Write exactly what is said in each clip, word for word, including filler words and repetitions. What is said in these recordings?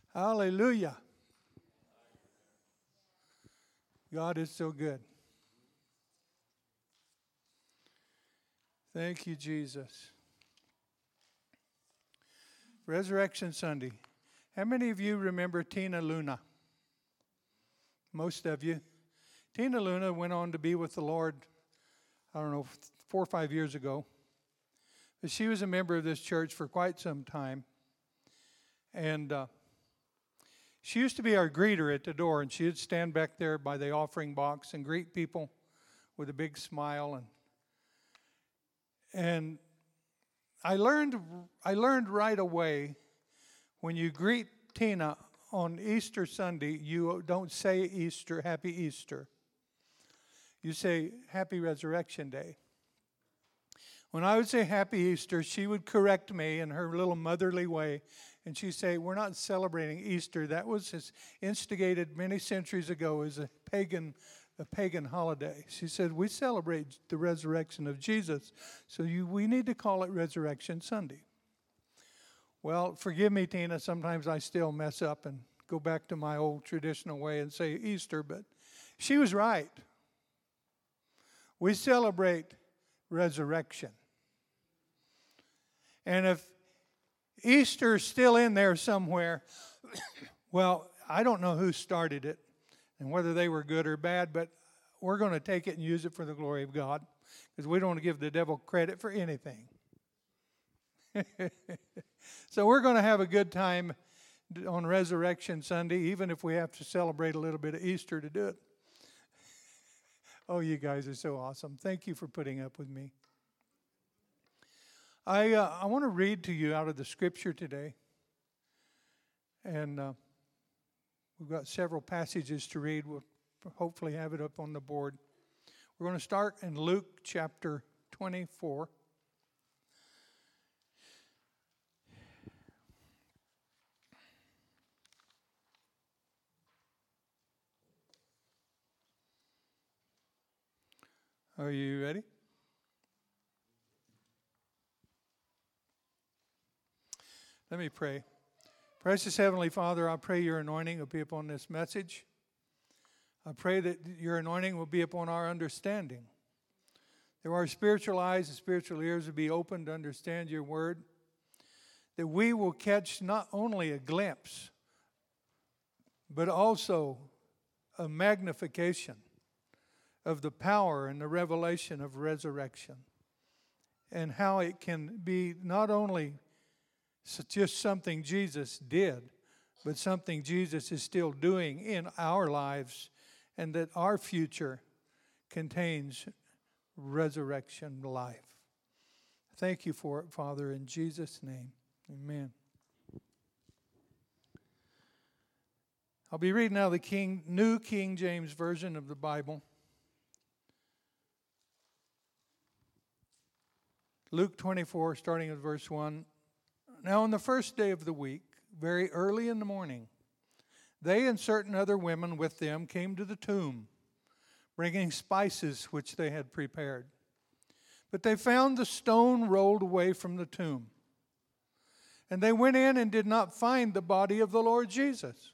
Hallelujah. God is so good. Thank you, Jesus. Resurrection Sunday. How many of you remember Tina Luna? Most of you. Tina Luna went on to be with the Lord, I don't know, four or five years ago. But she was a member of this church for quite some time. And uh, she used to be our greeter at the door, and she would stand back there by the offering box and greet people with a big smile. And and I learned I learned right away, when you greet Tina on Easter Sunday, you don't say Easter, Happy Easter. You say Happy Resurrection Day. When I would say Happy Easter, she would correct me in her little motherly way, and she'd say, we're not celebrating Easter. That was instigated many centuries ago as a pagan a pagan holiday. She said, we celebrate the resurrection of Jesus, so you, we need to call it Resurrection Sunday. Well, forgive me, Tina, sometimes I still mess up and go back to my old traditional way and say Easter, but she was right. We celebrate resurrection. And if Easter's still in there somewhere, well, I don't know who started it and whether they were good or bad, but we're going to take it and use it for the glory of God, because we don't want to give the devil credit for anything. So we're going to have a good time on Resurrection Sunday, even if we have to celebrate a little bit of Easter to do it. Oh, you guys are so awesome. Thank you for putting up with me. I uh, I want to read to you out of the Scripture today. And uh, we've got several passages to read. We'll hopefully have it up on the board. We're going to start in Luke chapter twenty-four. Are you ready? Let me pray. Precious Heavenly Father, I pray your anointing will be upon this message. I pray that your anointing will be upon our understanding. That our spiritual eyes and spiritual ears will be open to understand your word. That we will catch not only a glimpse, but also a magnification of the power and the revelation of resurrection, and how it can be not only just something Jesus did, but something Jesus is still doing in our lives, and that our future contains resurrection life. Thank you for it, Father, in Jesus' name. Amen. I'll be reading now the King, New King James Version of the Bible. Luke twenty-four, starting at verse one. Now on the first day of the week, very early in the morning, they and certain other women with them came to the tomb, bringing spices which they had prepared. But they found the stone rolled away from the tomb. And they went in and did not find the body of the Lord Jesus.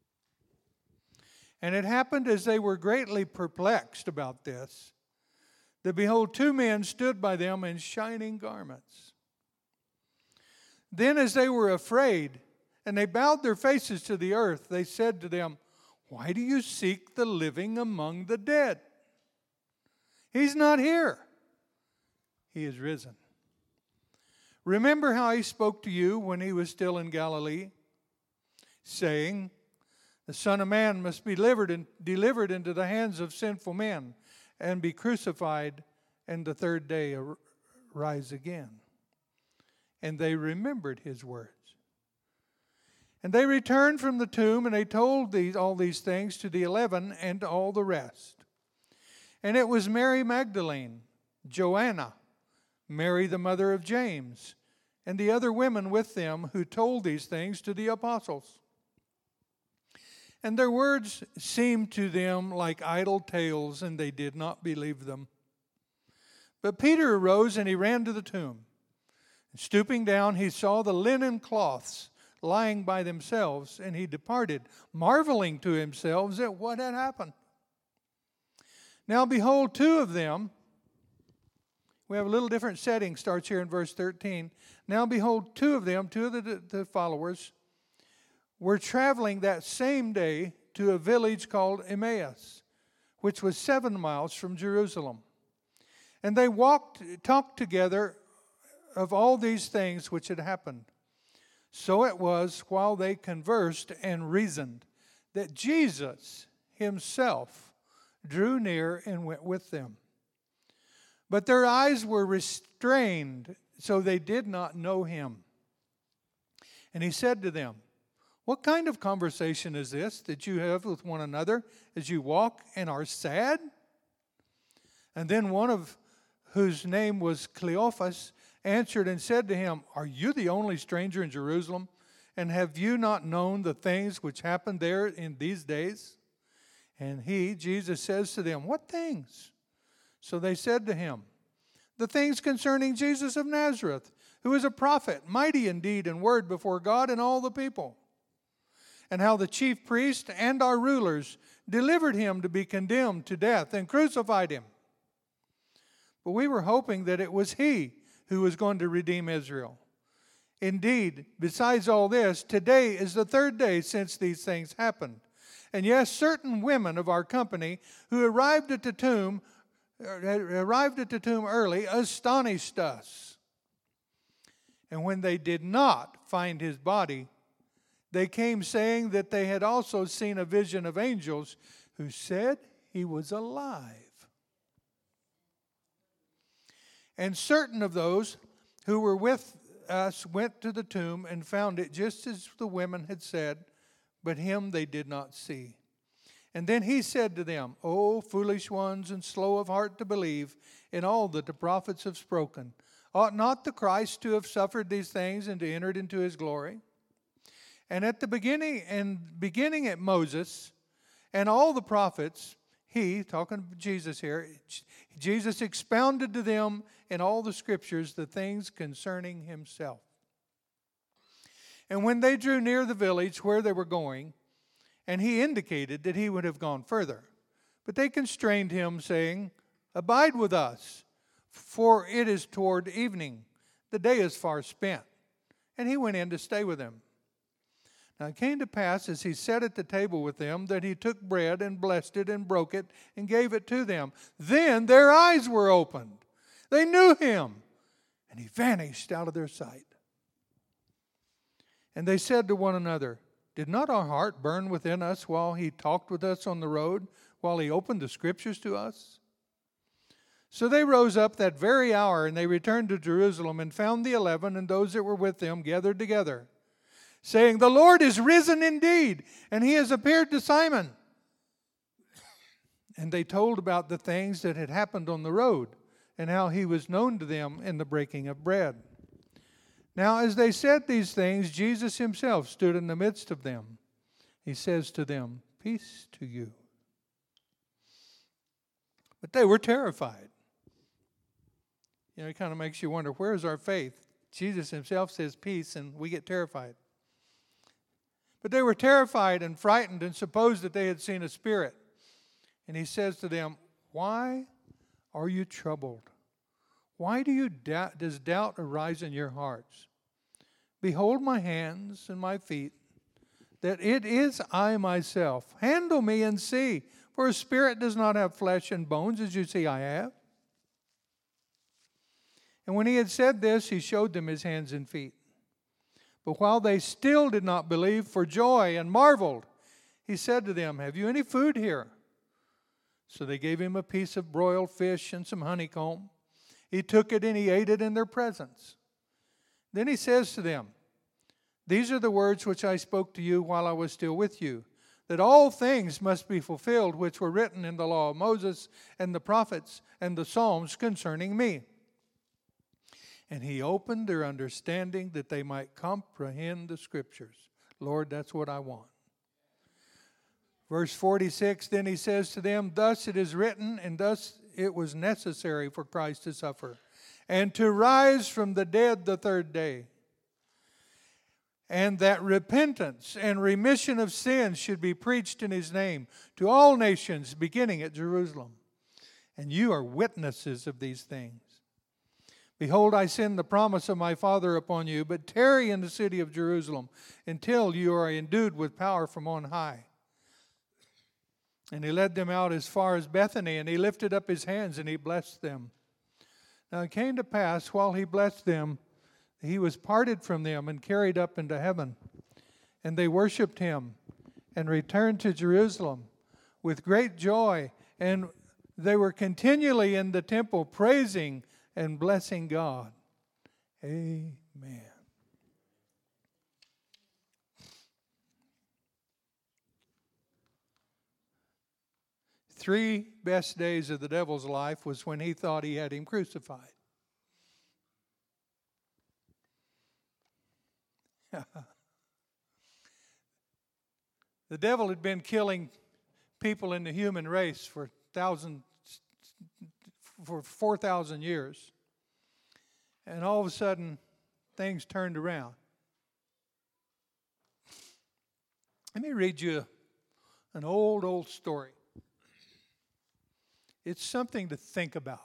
And it happened, as they were greatly perplexed about this, that behold, two men stood by them in shining garments. Then as they were afraid, and they bowed their faces to the earth, they said to them, why do you seek the living among the dead? He's not here. He is risen. Remember how he spoke to you when he was still in Galilee, saying, the Son of Man must be delivered, and delivered into the hands of sinful men, and be crucified, and the third day rise again. And they remembered his words. And they returned from the tomb, and they told these, all these things to the eleven and to all the rest. And it was Mary Magdalene, Joanna, Mary the mother of James, and the other women with them who told these things to the apostles. And their words seemed to them like idle tales, and they did not believe them. But Peter arose, and he ran to the tomb. And stooping down, he saw the linen cloths lying by themselves, and he departed, marveling to himself at what had happened. Now behold, two of them, we have a little different setting, starts here in verse thirteen. Now behold, two of them, two of the, the followers, were traveling that same day to a village called Emmaus, which was seven miles from Jerusalem. And they walked, talked together of all these things which had happened. So it was, while they conversed and reasoned, that Jesus himself drew near and went with them. But their eyes were restrained, so they did not know him. And he said to them, "What kind of conversation is this that you have with one another as you walk and are sad?" And then one of whose name was Cleophas answered and said to him, "Are you the only stranger in Jerusalem? And have you not known the things which happened there in these days?" And he, Jesus, says to them, "What things?" So they said to him, "The things concerning Jesus of Nazareth, who is a prophet, mighty in deed and word before God and all the people. And how the chief priest and our rulers delivered him to be condemned to death and crucified him. But we were hoping that it was he who was going to redeem Israel. Indeed, besides all this, today is the third day since these things happened. And yes, certain women of our company who arrived at the tomb, arrived at the tomb early, astonished us. And when they did not find his body, they came saying that they had also seen a vision of angels who said he was alive. And certain of those who were with us went to the tomb and found it just as the women had said, but him they did not see. And then he said to them, "O foolish ones and slow of heart to believe in all that the prophets have spoken. Ought not the Christ to have suffered these things and to enter into his glory?" And at the beginning, and beginning at Moses and all the prophets, he, talking to Jesus here, Jesus expounded to them in all the scriptures the things concerning himself. And when they drew near the village where they were going, and he indicated that he would have gone further, but they constrained him, saying, "Abide with us, for it is toward evening. The day is far spent." And he went in to stay with them. Now it came to pass, as he sat at the table with them, that he took bread and blessed it and broke it and gave it to them. Then their eyes were opened. They knew him, and he vanished out of their sight. And they said to one another, "Did not our heart burn within us while he talked with us on the road, while he opened the scriptures to us?" So they rose up that very hour, and they returned to Jerusalem and found the eleven and those that were with them gathered together, saying, "The Lord is risen indeed, and he has appeared to Simon." And they told about the things that had happened on the road, and how he was known to them in the breaking of bread. Now as they said these things, Jesus himself stood in the midst of them. He says to them, "Peace to you." But they were terrified. You know, it kind of makes you wonder, where is our faith? Jesus himself says peace, and we get terrified. But they were terrified and frightened and supposed that they had seen a spirit. And he says to them, "Why are you troubled? Why do you doubt, does doubt arise in your hearts? Behold my hands and my feet, that it is I myself. Handle me and see, for a spirit does not have flesh and bones, as you see I have." And when he had said this, he showed them his hands and feet. But while they still did not believe for joy and marveled, he said to them, "Have you any food here?" So they gave him a piece of broiled fish and some honeycomb. He took it and he ate it in their presence. Then he says to them, "These are the words which I spoke to you while I was still with you, that all things must be fulfilled which were written in the law of Moses and the prophets and the Psalms concerning me." And he opened their understanding that they might comprehend the scriptures. Lord, that's what I want. Verse forty-six, then he says to them, "Thus it is written, and thus it was necessary for Christ to suffer, and to rise from the dead the third day, and that repentance and remission of sins should be preached in his name to all nations, beginning at Jerusalem. And you are witnesses of these things. Behold, I send the promise of my Father upon you, but tarry in the city of Jerusalem until you are endued with power from on high. And he led them out as far as Bethany, and he lifted up his hands and he blessed them. Now it came to pass, while he blessed them, he was parted from them and carried up into heaven. And they worshipped him and returned to Jerusalem with great joy. And they were continually in the temple praising and blessing God. Amen. Three best days of the devil's life was when he thought he had him crucified. The devil had been killing people in the human race for thousands, for four thousand years. And all of a sudden, things turned around. Let me read you an old, old story. It's something to think about.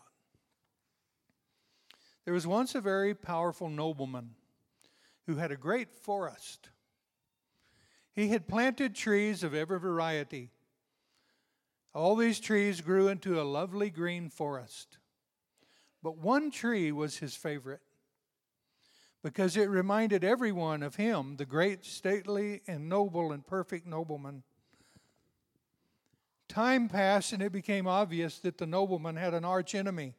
There was once a very powerful nobleman who had a great forest. He had planted trees of every variety. All these trees grew into a lovely green forest. But one tree was his favorite because it reminded everyone of him, the great, stately, and noble and perfect nobleman. Time passed and it became obvious that the nobleman had an arch enemy.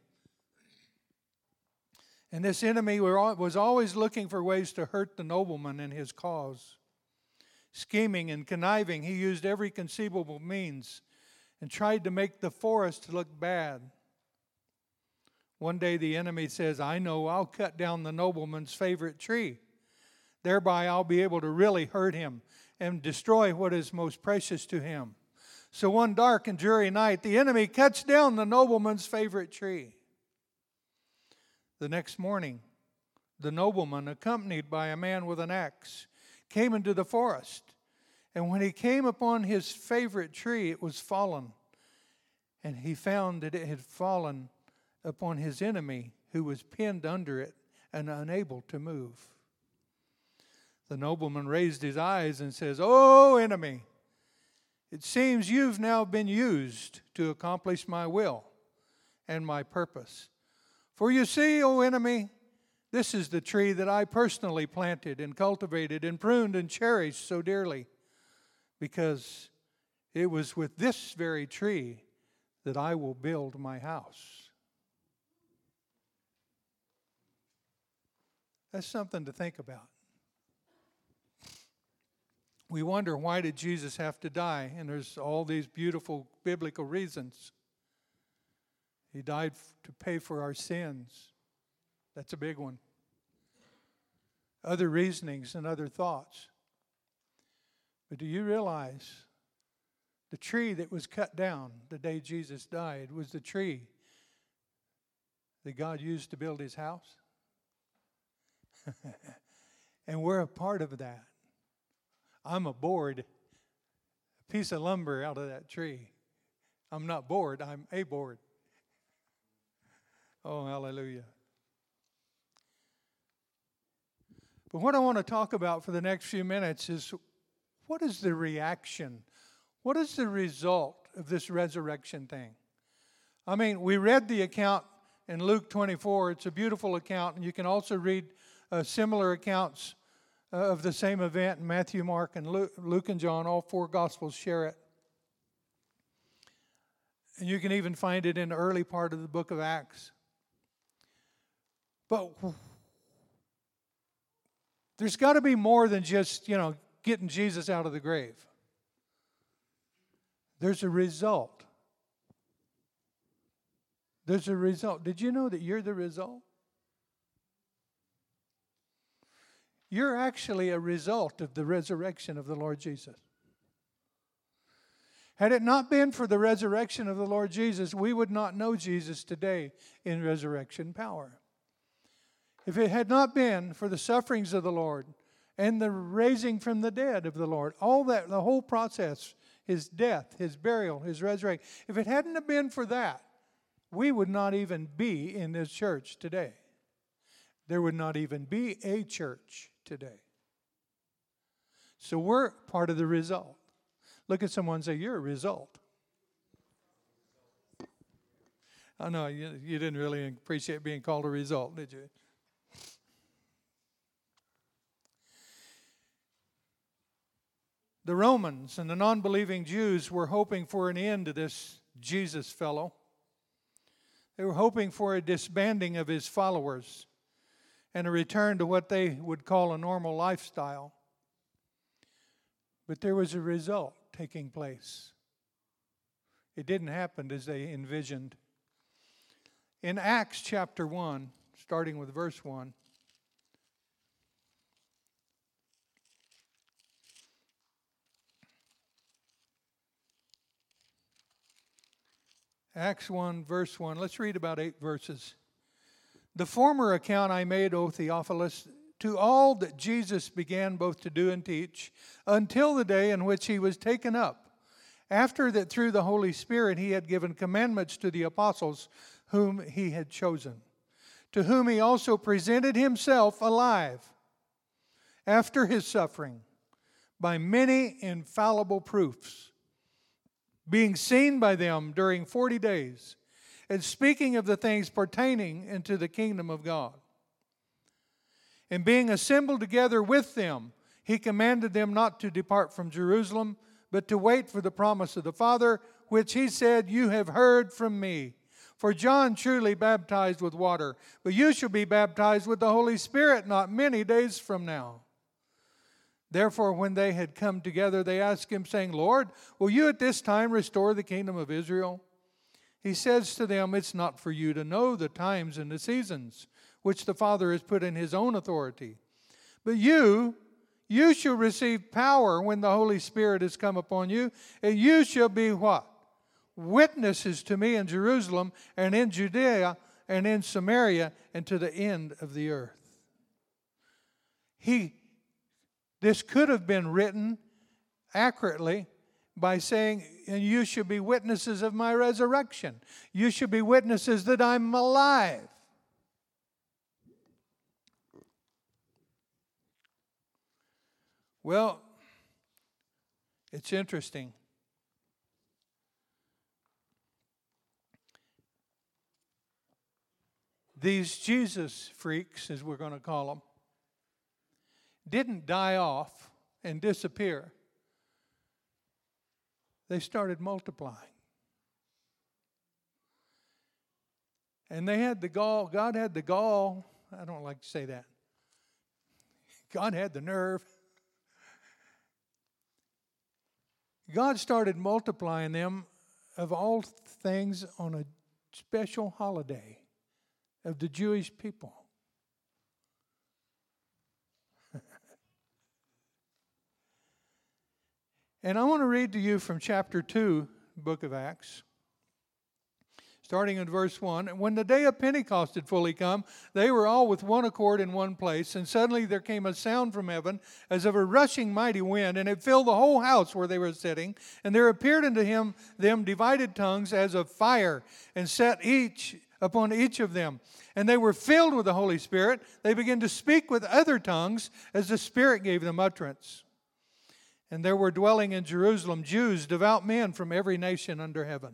And this enemy was always looking for ways to hurt the nobleman and his cause. Scheming and conniving, he used every conceivable means and tried to make the forest look bad. One day the enemy says, I know, I'll cut down the nobleman's favorite tree. Thereby I'll be able to really hurt him and destroy what is most precious to him. So one dark and dreary night, the enemy cuts down the nobleman's favorite tree. The next morning, the nobleman, accompanied by a man with an axe, came into the forest. And when he came upon his favorite tree, it was fallen. And he found that it had fallen upon his enemy, who was pinned under it and unable to move. The nobleman raised his eyes and says, "O enemy, it seems you've now been used to accomplish my will and my purpose. For you see, O enemy, this is the tree that I personally planted and cultivated and pruned and cherished so dearly, because it was with this very tree that I will build my house." That's something to think about. We wonder, why did Jesus have to die? And there's all these beautiful biblical reasons. He died to pay for our sins. That's a big one. Other reasonings and other thoughts. But do you realize the tree that was cut down the day Jesus died was the tree that God used to build his house? And we're a part of that. I'm a board, a piece of lumber out of that tree. I'm not bored, I'm a board. Oh, hallelujah. But what I want to talk about for the next few minutes is, what is the reaction? What is the result of this resurrection thing? I mean, we read the account in Luke twenty-four. It's a beautiful account, and you can also read uh, similar accounts uh, of the same event in Matthew, Mark, and Luke, Luke and John. All four Gospels share it. And you can even find it in the early part of the book of Acts. But there's got to be more than just, you know, getting Jesus out of the grave. There's a result. There's a result. Did you know that you're the result? You're actually a result of the resurrection of the Lord Jesus. Had it not been for the resurrection of the Lord Jesus, we would not know Jesus today in resurrection power. If it had not been for the sufferings of the Lord and the raising from the dead of the Lord. All that, the whole process, his death, his burial, his resurrection. If it hadn't have been for that, we would not even be in this church today. There would not even be a church today. So we're part of the result. Look at someone and say, you're a result. I know you, you didn't really appreciate being called a result, did you? The Romans and the non-believing Jews were hoping for an end to this Jesus fellow. They were hoping for a disbanding of his followers and a return to what they would call a normal lifestyle. But there was a result taking place. It didn't happen as they envisioned. In Acts chapter one, starting with verse one, Acts one, verse one. Let's read about eight verses. The former account I made, O Theophilus, to all that Jesus began both to do and teach, until the day in which he was taken up, after that through the Holy Spirit he had given commandments to the apostles whom he had chosen, to whom he also presented himself alive after his suffering by many infallible proofs, being seen by them during forty days, and speaking of the things pertaining into the kingdom of God. And being assembled together with them, he commanded them not to depart from Jerusalem, but to wait for the promise of the Father, which he said, you have heard from me. For John truly baptized with water, but you shall be baptized with the Holy Spirit not many days from now. Therefore, when they had come together, they asked him, saying, Lord, will you at this time restore the kingdom of Israel? He says to them, it's not for you to know the times and the seasons, which the Father has put in his own authority. But you, you shall receive power when the Holy Spirit has come upon you, and you shall be what? Witnesses to me in Jerusalem and in Judea and in Samaria and to the end of the earth. He, this could have been written accurately by saying, and you should be witnesses of my resurrection. You should be witnesses that I'm alive. Well, it's interesting. These Jesus freaks, as we're going to call them, didn't die off and disappear. They started multiplying. And they had the gall, God had the gall, I don't like to say that. God had the nerve. God started multiplying them of all things on a special holiday of the Jewish people. And I want to read to you from chapter two, book of Acts, starting in verse one. And when the day of Pentecost had fully come, they were all with one accord in one place. And suddenly there came a sound from heaven as of a rushing mighty wind, and it filled the whole house where they were sitting. And there appeared unto him them divided tongues as of fire, and set each upon each of them. And they were filled with the Holy Spirit. They began to speak with other tongues as the Spirit gave them utterance. And there were dwelling in Jerusalem Jews, devout men from every nation under heaven.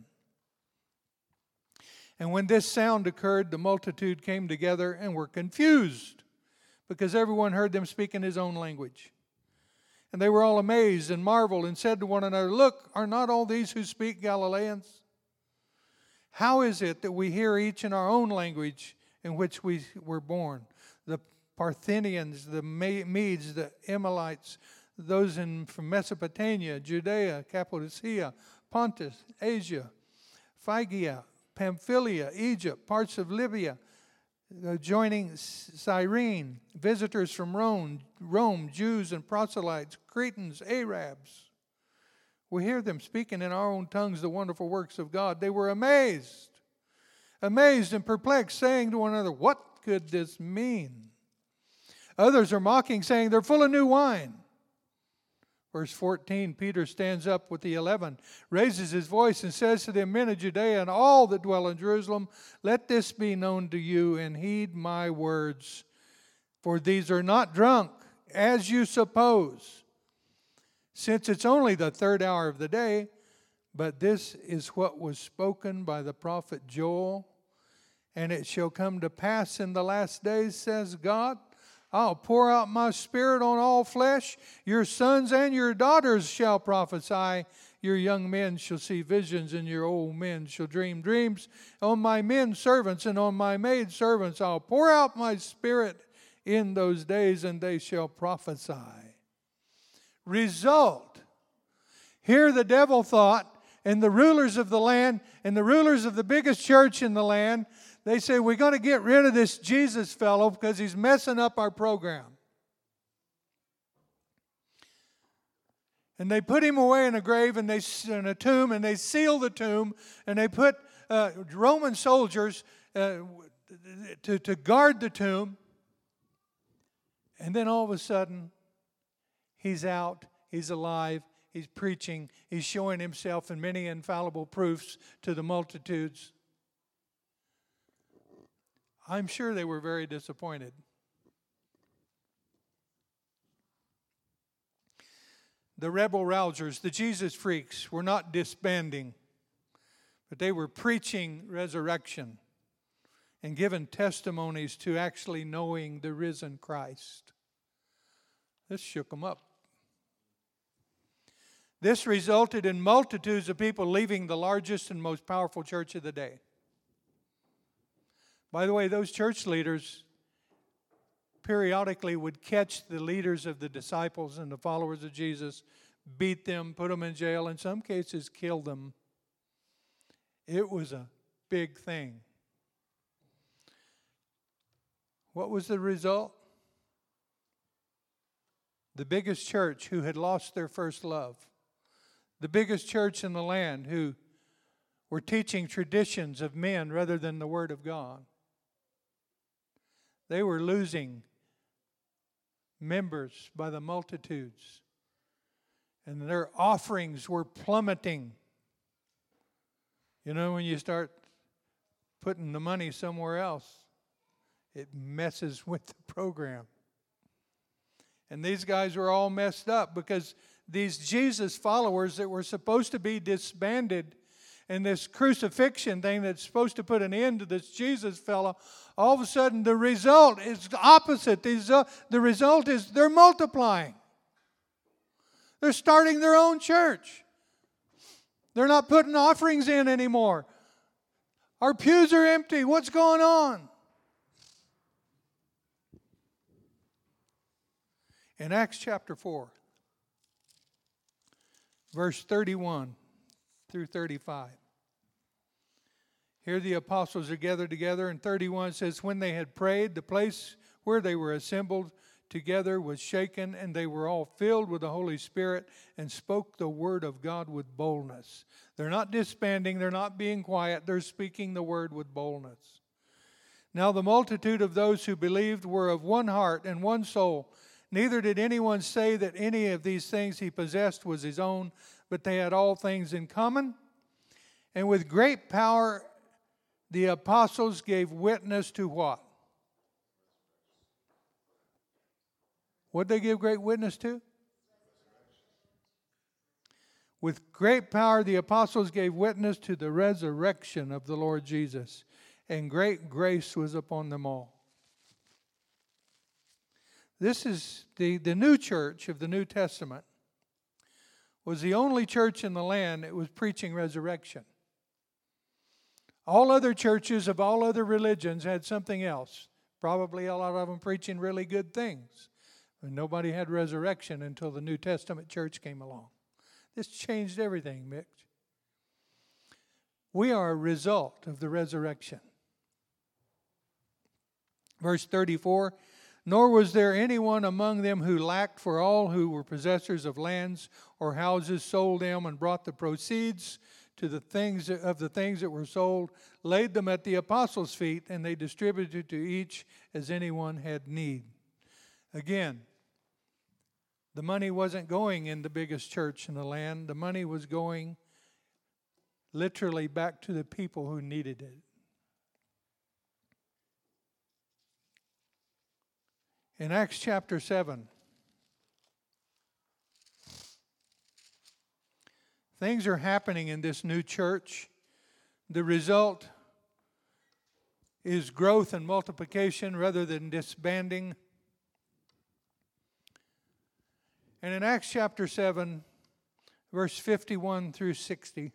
And when this sound occurred, the multitude came together and were confused, because everyone heard them speak in his own language. And they were all amazed and marveled and said to one another, Look, are not all these who speak Galileans? How is it that we hear each in our own language in which we were born? The Parthians, the Medes, the Emilites, those in from Mesopotamia, Judea, Cappadocia, Pontus, Asia, Phrygia, Pamphylia, Egypt, parts of Libya, joining Cyrene, visitors from Rome, Rome, Jews and proselytes, Cretans, Arabs. We hear them speaking in our own tongues the wonderful works of God. They were amazed, amazed and perplexed, saying to one another, What could this mean? Others are mocking, saying they're full of new wine. Verse fourteen, Peter stands up with the eleven, raises his voice and says to them, men of Judea and all that dwell in Jerusalem, let this be known to you and heed my words. For these are not drunk, as you suppose, since it's only the third hour of the day, but this is what was spoken by the prophet Joel. And it shall come to pass in the last days, says God, I'll pour out my spirit on all flesh. Your sons and your daughters shall prophesy. Your young men shall see visions, and your old men shall dream dreams. On my men servants and on my maid servants I'll pour out my spirit in those days, and they shall prophesy. Result. Here the devil thought, and the rulers of the land, and the rulers of the biggest church in the land, they say, we're going to get rid of this Jesus fellow because he's messing up our program. And they put him away in a grave, and they in a tomb, and they seal the tomb, and they put uh, Roman soldiers uh, to, to guard the tomb. And then all of a sudden, he's out, he's alive, he's preaching, he's showing himself in many infallible proofs to the multitudes. I'm sure they were very disappointed. The rebel rousers, the Jesus freaks, were not disbanding, but they were preaching resurrection and giving testimonies to actually knowing the risen Christ. This shook them up. This resulted in multitudes of people leaving the largest and most powerful church of the day. By the way, those church leaders periodically would catch the leaders of the disciples and the followers of Jesus, beat them, put them in jail, in some cases kill them. It was a big thing. What was the result? The biggest church who had lost their first love. The biggest church in the land who were teaching traditions of men rather than the Word of God. They were losing members by the multitudes. And their offerings were plummeting. You know, when you start putting the money somewhere else, it messes with the program. And these guys were all messed up because these Jesus followers that were supposed to be disbanded and this crucifixion thing that's supposed to put an end to this Jesus fellow, all of a sudden the result is the opposite. The result is they're multiplying. They're starting their own church. They're not putting offerings in anymore. Our pews are empty. What's going on? In Acts chapter four, verse thirty-one through thirty-five. Here the apostles are gathered together, and thirty-one says, when they had prayed, the place where they were assembled together was shaken, and they were all filled with the Holy Spirit and spoke the word of God with boldness. They're not disbanding, they're not being quiet, they're speaking the word with boldness. Now the multitude of those who believed were of one heart and one soul. Neither did anyone say that any of these things he possessed was his own, but they had all things in common. And with great power the apostles gave witness to what? What did they give great witness to? With great power the apostles gave witness to the resurrection of the Lord Jesus, and great grace was upon them all. This is the, the new church of the New Testament. Was the only church in the land that was preaching resurrection. All other churches of all other religions had something else. Probably a lot of them preaching really good things. But nobody had resurrection until the New Testament church came along. This changed everything, Mitch. We are a result of the resurrection. Verse thirty-four, nor was there anyone among them who lacked, for all who were possessors of lands or houses sold them and brought the proceeds to the things of the things that were sold, laid them at the apostles' feet, and they distributed to each as anyone had need. Again, the money wasn't going in the biggest church in the land. The money was going literally back to the people who needed it. In Acts chapter seven, things are happening in this new church. The result is growth and multiplication rather than disbanding. And in Acts chapter seven, verse fifty-one through sixty,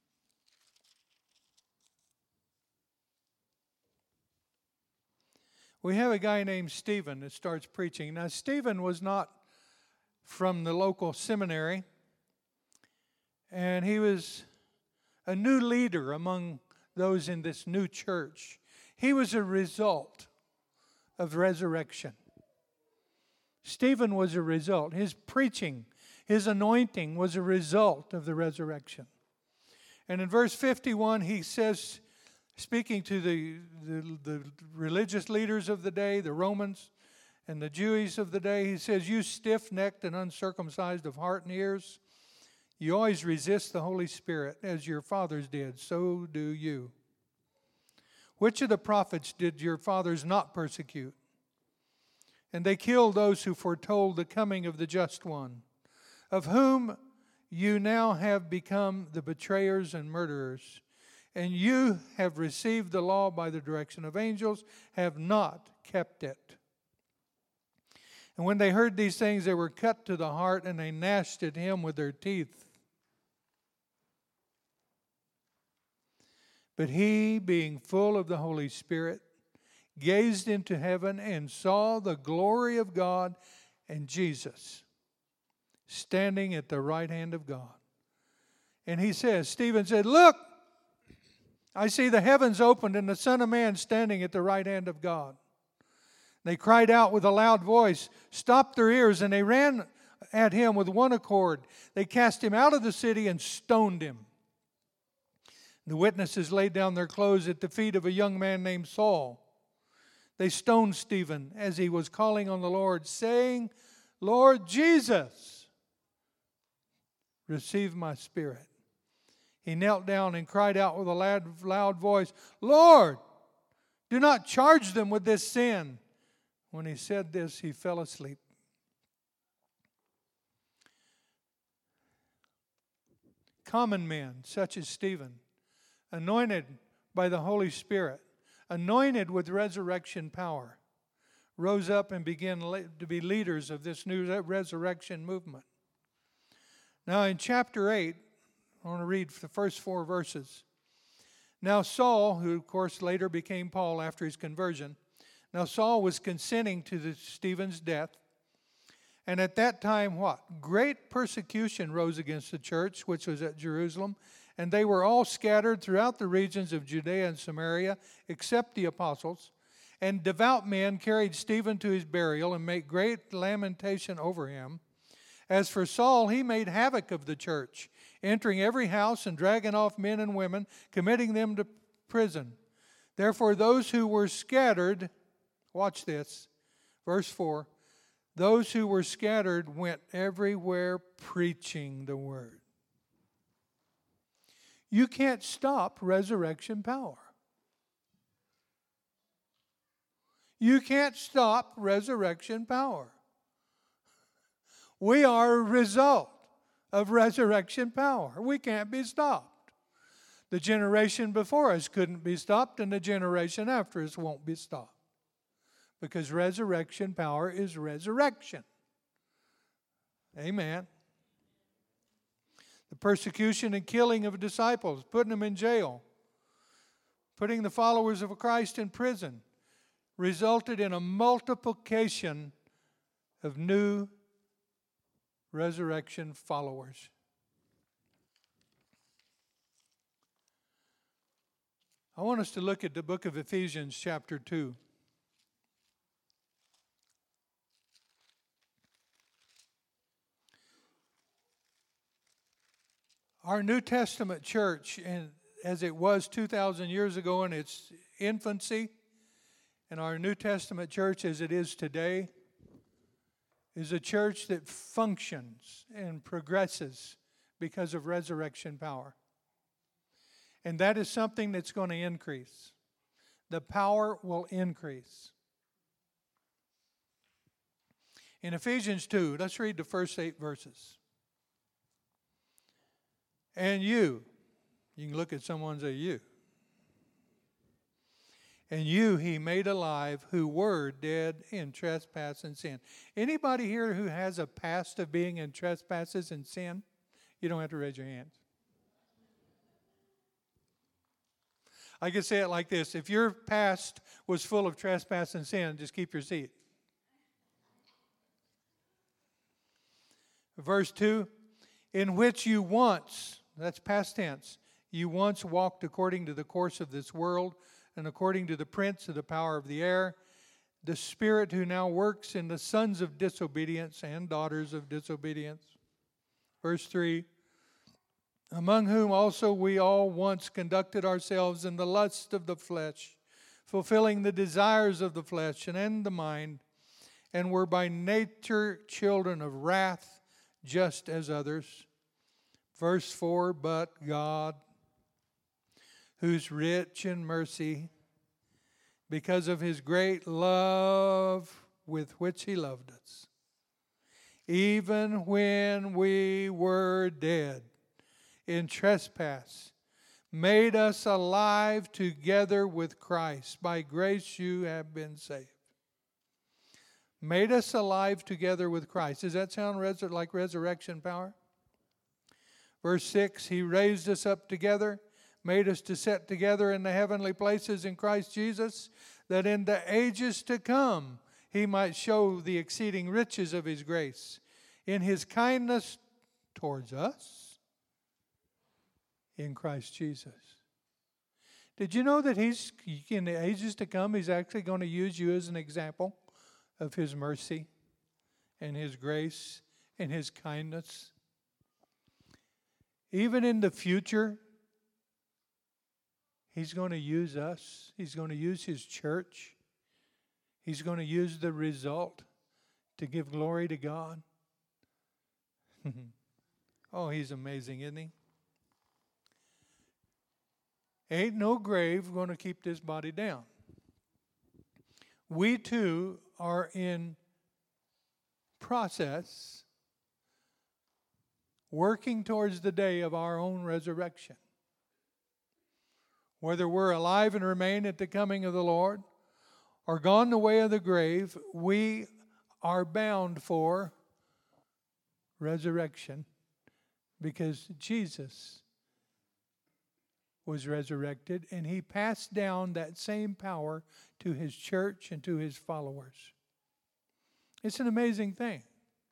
we have a guy named Stephen that starts preaching. Now, Stephen was not from the local seminary, and he was a new leader among those in this new church. He was a result of resurrection. Stephen was a result. His preaching, his anointing was a result of the resurrection. And in verse fifty-one, he says, speaking to the, the, the religious leaders of the day, the Romans and the Jews of the day, he says, "You stiff-necked and uncircumcised of heart and ears, you always resist the Holy Spirit, as your fathers did, so do you. Which of the prophets did your fathers not persecute? And they killed those who foretold the coming of the Just One, of whom you now have become the betrayers and murderers. And you have received the law by the direction of angels, have not kept it." And when they heard these things, they were cut to the heart, and they gnashed at him with their teeth. But he, being full of the Holy Spirit, gazed into heaven and saw the glory of God and Jesus standing at the right hand of God. And he says, Stephen said, "Look, I see the heavens opened and the Son of Man standing at the right hand of God." They cried out with a loud voice, stopped their ears, and they ran at him with one accord. They cast him out of the city and stoned him. The witnesses laid down their clothes at the feet of a young man named Saul. They stoned Stephen as he was calling on the Lord, saying, "Lord Jesus, receive my spirit." He knelt down and cried out with a loud, loud voice, "Lord, do not charge them with this sin." When he said this, he fell asleep. Common men, such as Stephen, anointed by the Holy Spirit, anointed with resurrection power, rose up and began to be leaders of this new resurrection movement. Now in chapter eight, I want to read the first four verses. Now Saul, who of course later became Paul after his conversion, now Saul was consenting to the Stephen's death. And at that time, what? Great persecution rose against the church, which was at Jerusalem. And they were all scattered throughout the regions of Judea and Samaria, except the apostles. And devout men carried Stephen to his burial and made great lamentation over him. As for Saul, he made havoc of the church, entering every house and dragging off men and women, committing them to prison. Therefore, those who were scattered, watch this, verse four, those who were scattered went everywhere preaching the word. You can't stop resurrection power. You can't stop resurrection power. We are a result of resurrection power. We can't be stopped. The generation before us couldn't be stopped, and the generation after us won't be stopped. Because resurrection power is resurrection. Amen. The persecution and killing of disciples, putting them in jail, putting the followers of Christ in prison, resulted in a multiplication of new resurrection followers. I want us to look at the book of Ephesians chapter two. Our New Testament church, and as it was two thousand years ago in its infancy, and our New Testament church as it is today, is a church that functions and progresses because of resurrection power. And that is something that's going to increase. The power will increase. In Ephesians two, let's read the first eight verses. And you, you can look at someone and say, you. And you he made alive who were dead in trespass and sin. Anybody here who has a past of being in trespasses and sin? You don't have to raise your hands. I could say it like this. If your past was full of trespass and sin, just keep your seat. Verse two, in which you once, that's past tense, you once walked according to the course of this world and according to the prince of the power of the air, the spirit who now works in the sons of disobedience and daughters of disobedience. Verse three, among whom also we all once conducted ourselves in the lust of the flesh, fulfilling the desires of the flesh and in the mind, and were by nature children of wrath, just as others. Verse four, but God, who's rich in mercy, because of his great love with which he loved us, even when we were dead in trespass, made us alive together with Christ. By grace you have been saved. Made us alive together with Christ. Does that sound resur- like resurrection power? Verse six, he raised us up together, made us to sit together in the heavenly places in Christ Jesus, that in the ages to come he might show the exceeding riches of his grace in his kindness towards us in Christ Jesus. Did you know that he's in the ages to come, he's actually going to use you as an example of his mercy and his grace and his kindness? Even in the future, he's going to use us. He's going to use his church. He's going to use the result to give glory to God. Oh, he's amazing, isn't he? Ain't no grave going to keep this body down. We too are in process working towards the day of our own resurrection. Whether we're alive and remain at the coming of the Lord or gone the way of the grave, we are bound for resurrection because Jesus was resurrected and he passed down that same power to his church and to his followers. It's an amazing thing.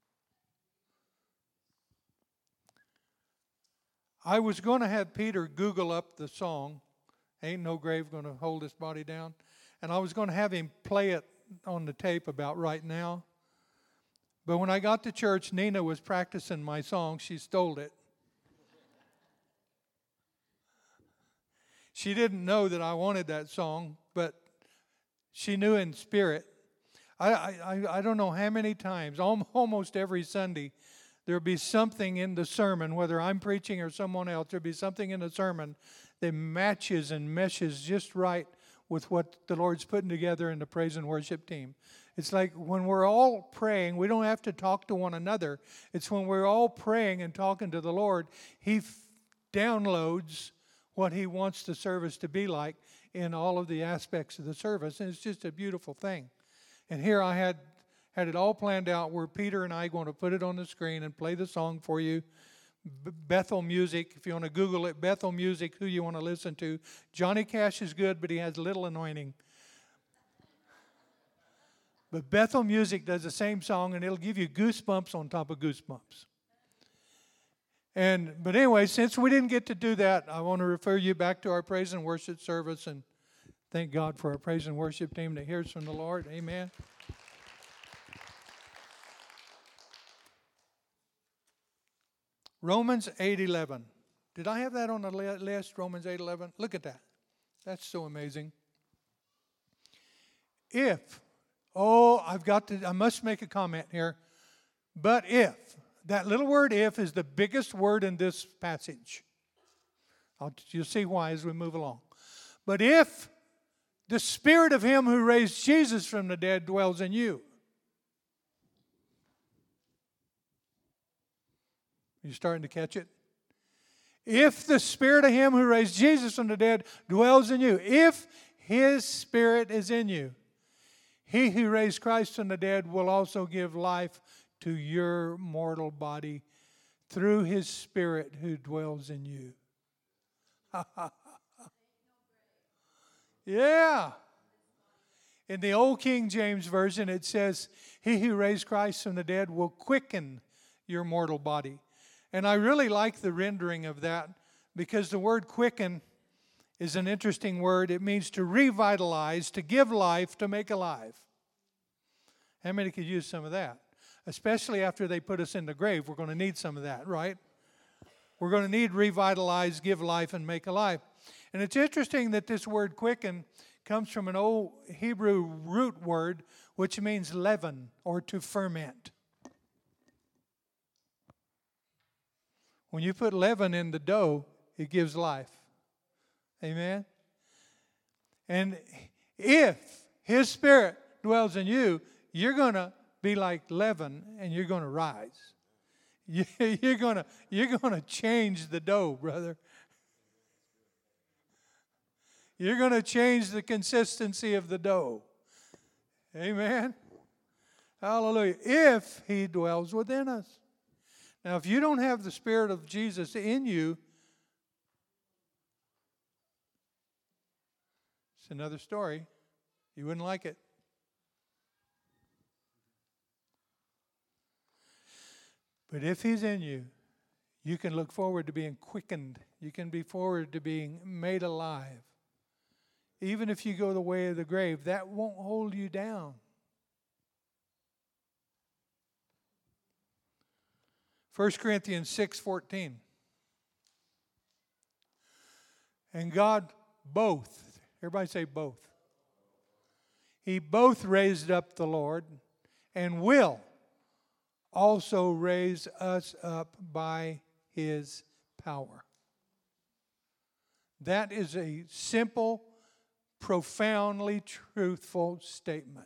I was going to have Peter Google up the song, Ain't No Grave Gonna Hold This Body Down, and I was going to have him play it on the tape about right now. But when I got to church, Nina was practicing my song. She stole it. She didn't know that I wanted that song, but she knew in spirit. I, I, I don't know how many times, almost every Sunday, there'll be something in the sermon, whether I'm preaching or someone else, there'll be something in the sermon that matches and meshes just right with what the Lord's putting together in the praise and worship team. It's like when we're all praying, we don't have to talk to one another. It's when we're all praying and talking to the Lord, he f- downloads what he wants the service to be like in all of the aspects of the service. And it's just a beautiful thing. And here I had had it all planned out where Peter and I are going to put it on the screen and play the song for you. B- Bethel Music, if you want to Google it, Bethel Music, who you want to listen to. Johnny Cash is good, but he has little anointing. But Bethel Music does the same song, and it'll give you goosebumps on top of goosebumps. And but anyway, since we didn't get to do that, I want to refer you back to our praise and worship service, and thank God for our praise and worship team that hears from the Lord. Amen. Romans eight eleven. Did I have that on the list? Romans eight eleven. Look at that. That's so amazing. If, oh, I've got to, I must make a comment here. But if, that little word if is the biggest word in this passage. I'll, you'll see why as we move along. But if the Spirit of Him who raised Jesus from the dead dwells in you. You starting to catch it? If the Spirit of Him who raised Jesus from the dead dwells in you, if His Spirit is in you, He who raised Christ from the dead will also give life to your mortal body through His Spirit who dwells in you. Yeah. In the old King James Version, it says, He who raised Christ from the dead will quicken your mortal body. And I really like the rendering of that because the word quicken is an interesting word. It means to revitalize, to give life, to make alive. How many could use some of that? Especially after they put us in the grave, we're going to need some of that, right? We're going to need revitalize, give life, and make alive. And it's interesting that this word quicken comes from an old Hebrew root word which means leaven or to ferment. When you put leaven in the dough, it gives life. Amen? And if His Spirit dwells in you, you're going to be like leaven and you're going to rise. You're going to, you're going to change the dough, brother. You're going to change the consistency of the dough. Amen? Hallelujah. If He dwells within us. Now, if you don't have the Spirit of Jesus in you, it's another story. You wouldn't like it. But if He's in you, you can look forward to being quickened. You can be forward to being made alive. Even if you go the way of the grave, that won't hold you down. First Corinthians six fourteen. And God both, everybody say both. He both raised up the Lord and will also raise us up by His power. That is a simple, profoundly truthful statement.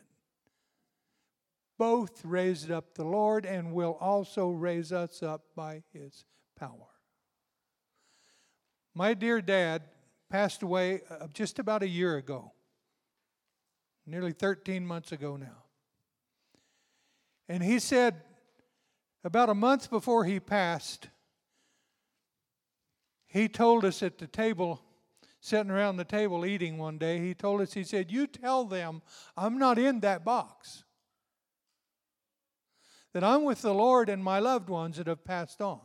Both raised up the Lord and will also raise us up by His power. My dear dad passed away just about a year ago. Nearly thirteen months ago now. And he said, about a month before he passed, he told us at the table, sitting around the table eating one day, he told us, he said, you tell them I'm not in that box. That I'm with the Lord and my loved ones that have passed on.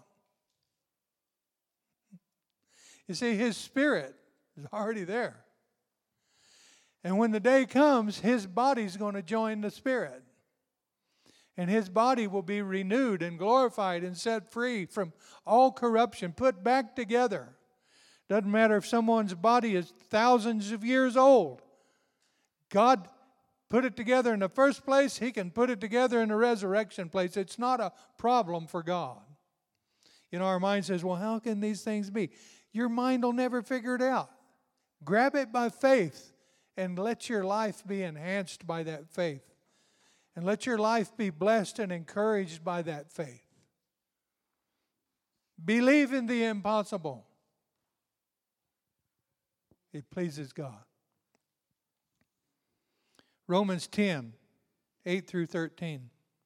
You see, His Spirit is already there. And when the day comes, His body's going to join the Spirit. And His body will be renewed and glorified and set free from all corruption, put back together. Doesn't matter if someone's body is thousands of years old. God put it together in the first place, He can put it together in the resurrection place. It's not a problem for God. You know, our mind says, well, how can these things be? Your mind will never figure it out. Grab it by faith and let your life be enhanced by that faith. And let your life be blessed and encouraged by that faith. Believe in the impossible. It pleases God. Romans ten, eight through thirteen.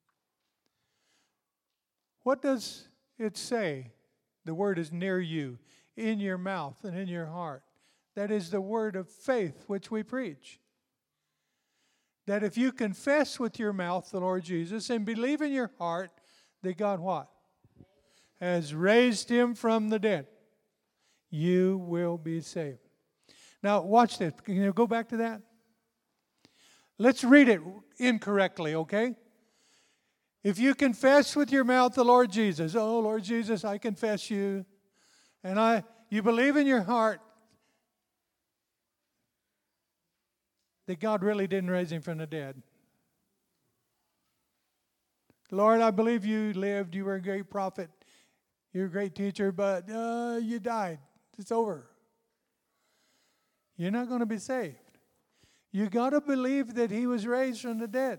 What does it say? The word is near you, in your mouth and in your heart. That is the word of faith which we preach. That if you confess with your mouth the Lord Jesus and believe in your heart that God what? Has raised Him from the dead, you will be saved. Now watch this. Can you go back to that? Let's read it incorrectly, okay? If you confess with your mouth the Lord Jesus, oh Lord Jesus, I confess you, and I you believe in your heart that God really didn't raise Him from the dead. Lord, I believe you lived. You were a great prophet. You're a great teacher, but uh, you died. It's over. You're not going to be saved. You got to believe that he was raised from the dead.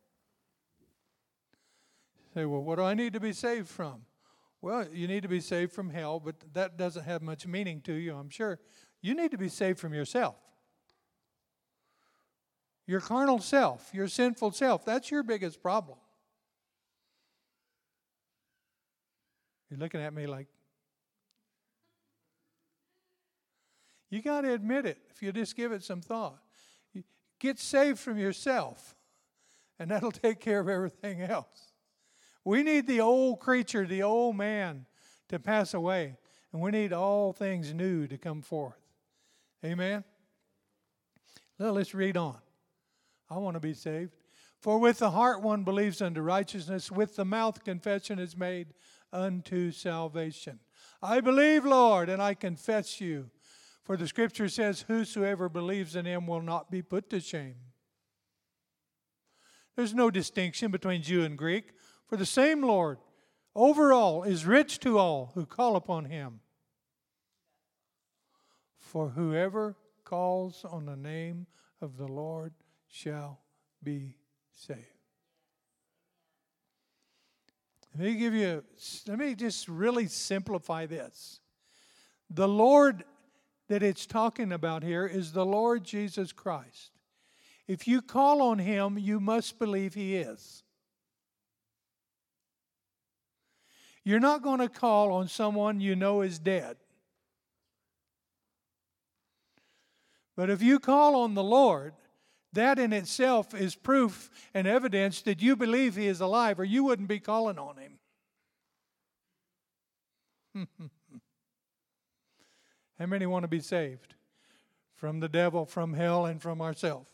Say, well, what do I need to be saved from? Well, you need to be saved from hell, but that doesn't have much meaning to you, I'm sure. You need to be saved from yourself. Your carnal self, your sinful self, that's your biggest problem. You're looking at me like, you got to admit it if you just give it some thought. Get saved from yourself, and that'll take care of everything else. We need the old creature, the old man, to pass away, and we need all things new to come forth. Amen? Well, let's read on. I want to be saved. For with the heart one believes unto righteousness, with the mouth confession is made unto salvation. I believe, Lord, and I confess you. For the scripture says, whosoever believes in him will not be put to shame. There's no distinction between Jew and Greek. For the same Lord, over all, is rich to all who call upon him. For whoever calls on the name of the Lord shall be saved. Let me give you, let me just really simplify this. The Lord that it's talking about here is the Lord Jesus Christ. If you call on him, you must believe he is. You're not going to call on someone you know is dead. But if you call on the Lord, that in itself is proof and evidence that you believe he is alive, or you wouldn't be calling on him. How many want to be saved from the devil, from hell, and from ourselves?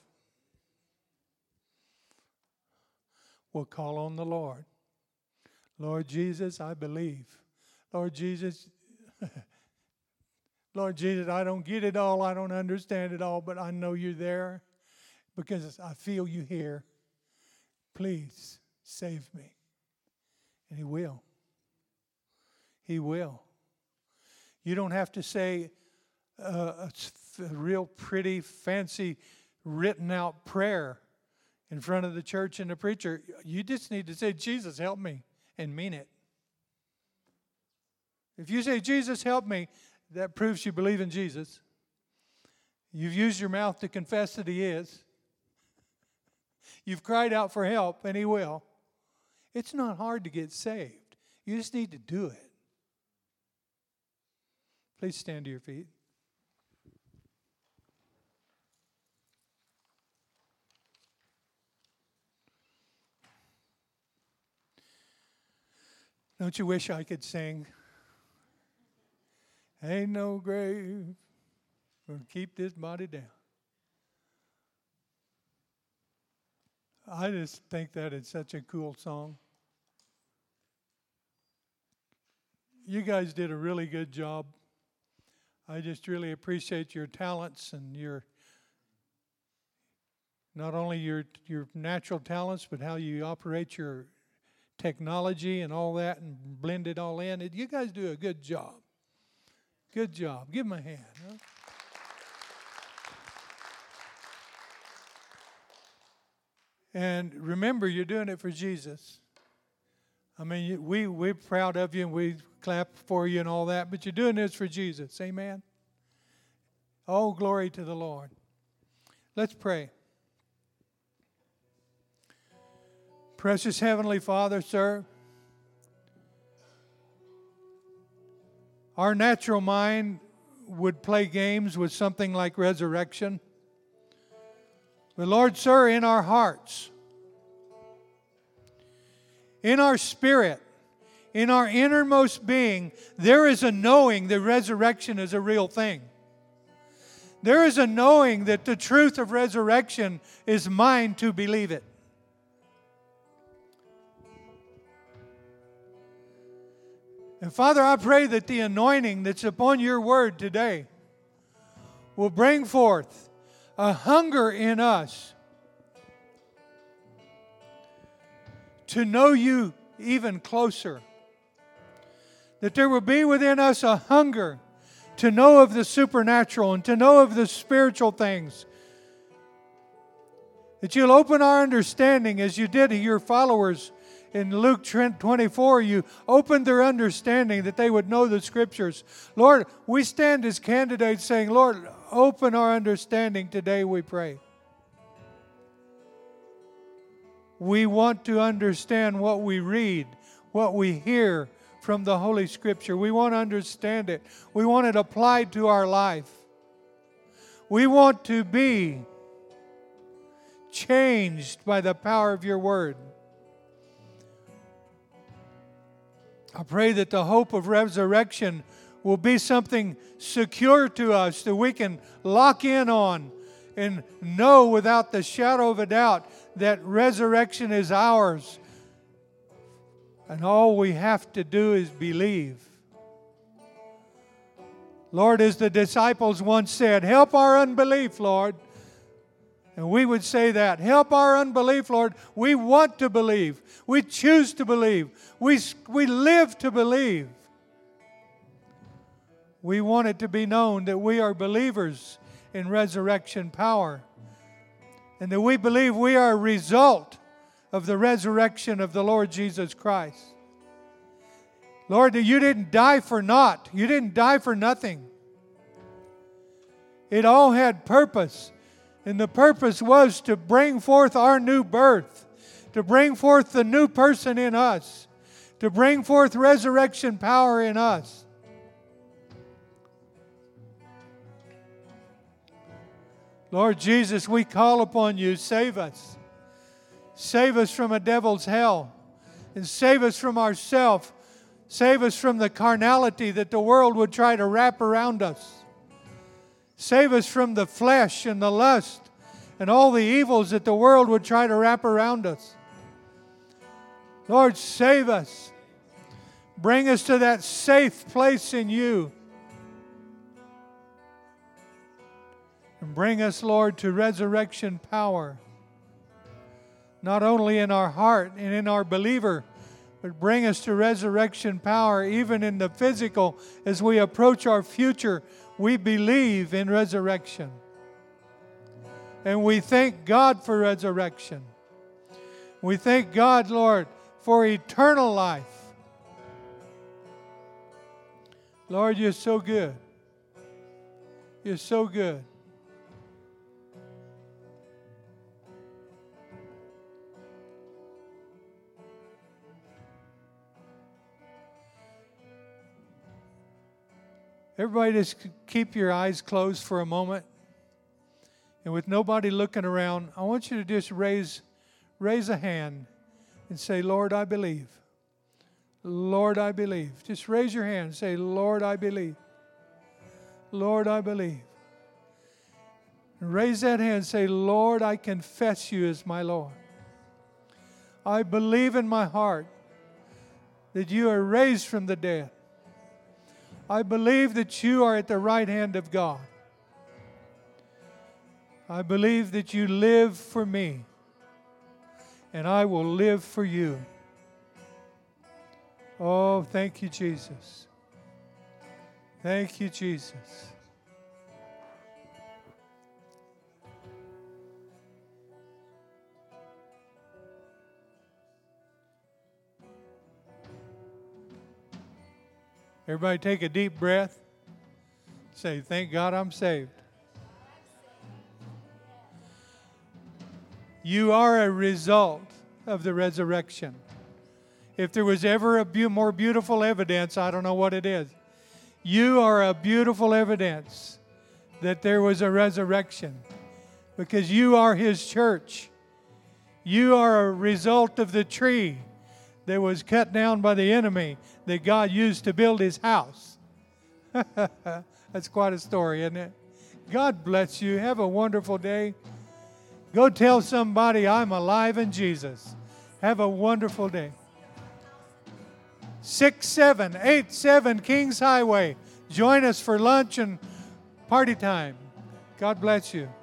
We'll call on the Lord. Lord Jesus, I believe. Lord Jesus, Lord Jesus, I don't get it all. I don't understand it all, but I know you're there because I feel you here. Please save me. And he will. He will. You don't have to say uh, a real pretty, fancy, written out prayer in front of the church and the preacher. You just need to say, Jesus, help me, and mean it. If you say, Jesus, help me, that proves you believe in Jesus. You've used your mouth to confess that he is. You've cried out for help, and he will. It's not hard to get saved. You just need to do it. Please stand to your feet. Don't you wish I could sing? Ain't no grave gonna keep this body down. I just think that it's such a cool song. You guys did a really good job. I just really appreciate your talents and your, not only your your natural talents, but how you operate your technology and all that and blend it all in. You guys do a good job. Good job. Give them a hand. Huh? And remember, you're doing it for Jesus. I mean, we, we're proud of you and we clap for you and all that, but you're doing this for Jesus. Amen? Oh, glory to the Lord. Let's pray. Precious Heavenly Father, sir, our natural mind would play games with something like resurrection. But Lord, sir, in our hearts, in our spirit, in our innermost being, there is a knowing that resurrection is a real thing. There is a knowing that the truth of resurrection is mine to believe it. And Father, I pray that the anointing that's upon your word today will bring forth a hunger in us to know you even closer. That there will be within us a hunger to know of the supernatural and to know of the spiritual things. That you'll open our understanding as you did to your followers in Luke twenty-four. You opened their understanding that they would know the Scriptures. Lord, we stand as candidates saying, Lord, open our understanding today, we pray. We want to understand what we read, what we hear from the Holy Scripture. We want to understand it. We want it applied to our life. We want to be changed by the power of your Word. I pray that the hope of resurrection will be something secure to us that we can lock in on and know without the shadow of a doubt that resurrection is ours. And all we have to do is believe. Lord, as the disciples once said, help our unbelief, Lord. And we would say that. Help our unbelief, Lord. We want to believe. We choose to believe. We, we live to believe. We want it to be known that we are believers in resurrection power. And that we believe we are a result of the resurrection of the Lord Jesus Christ. Lord, that you didn't die for naught. You didn't die for nothing. It all had purpose. And the purpose was to bring forth our new birth. To bring forth the new person in us. To bring forth resurrection power in us. Lord Jesus, we call upon you. Save us. Save us from a devil's hell. And save us from ourselves. Save us from the carnality that the world would try to wrap around us. Save us from the flesh and the lust and all the evils that the world would try to wrap around us. Lord, save us. Bring us to that safe place in you. And bring us, Lord, to resurrection power. Not only in our heart and in our believer, but bring us to resurrection power even in the physical. As we approach our future, we believe in resurrection. And we thank God for resurrection. We thank God, Lord, for eternal life. Lord, you're so good. You're so good. Everybody just keep your eyes closed for a moment. And with nobody looking around, I want you to just raise, raise a hand and say, Lord, I believe. Lord, I believe. Just raise your hand and say, Lord, I believe. Lord, I believe. And raise that hand and say, Lord, I confess you as my Lord. I believe in my heart that you are raised from the dead. I believe that you are at the right hand of God. I believe that you live for me, and I will live for you. Oh, thank you, Jesus. Thank you, Jesus. Everybody take a deep breath. Say, thank God I'm saved. You are a result of the resurrection. If there was ever a be- more beautiful evidence, I don't know what it is. You are a beautiful evidence that there was a resurrection because you are His church. You are a result of the tree that was cut down by the enemy that God used to build His house. That's quite a story, isn't it? God bless you. Have a wonderful day. Go tell somebody I'm alive in Jesus. Have a wonderful day. six seven eight seven Kings Highway. Join us for lunch and party time. God bless you.